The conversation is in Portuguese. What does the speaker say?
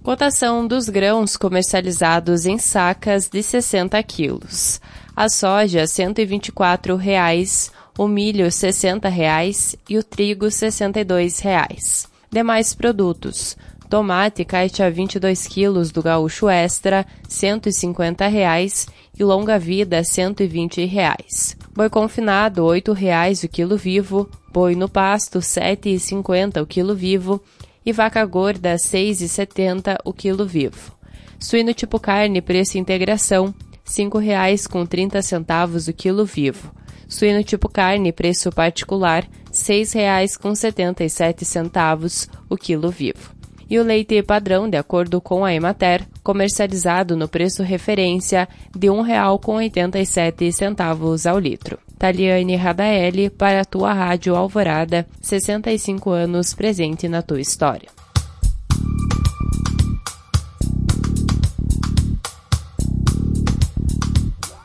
Cotação dos grãos comercializados em sacas de 60 quilos. A soja, R$ 124,00, o milho, R$ 60,00 e o trigo, R$ 62,00. Demais produtos. Tomate, caixa 22 quilos do Gaúcho Extra, R$ 150,00 e longa vida, R$ 120,00. Boi confinado, R$ 8,00 o quilo vivo. Boi no pasto, R$ 7,50 o quilo vivo. E vaca gorda, R$ 6,70 o quilo vivo. Suíno tipo carne, preço integração, R$ 5,30 o quilo vivo. Suíno tipo carne, preço particular, R$ 6,77 o quilo vivo. E o leite padrão, de acordo com a Emater, comercializado no preço referência de R$ 1,87 ao litro. Taliane Radaeli, para a tua Rádio Alvorada, 65 anos presente na tua história.